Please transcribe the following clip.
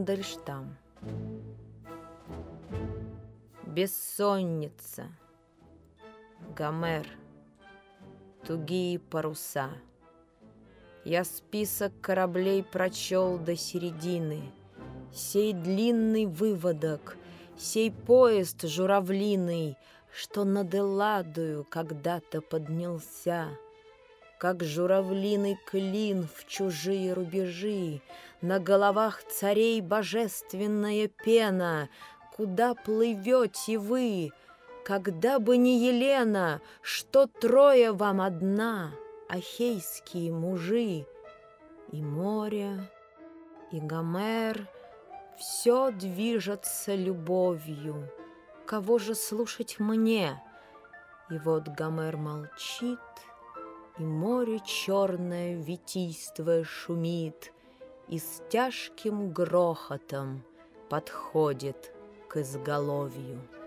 Мандельштам. Бессонница. Гомер. Тугие паруса. Я список кораблей прочел до середины. Сей длинный выводок, сей поезд журавлиный, что над Элладою когда-то поднялся, как журавлиный клин в чужие рубежи, на головах царей божественная пена. Куда плывете вы, когда бы не Елена, что трое вам одна, ахейские мужи? И море, и Гомер — все движется любовью. Кого же слушать мне? И вот Гомер молчит, и море черное витийствуя шумит, и с тяжким грохотом подходит к изголовью.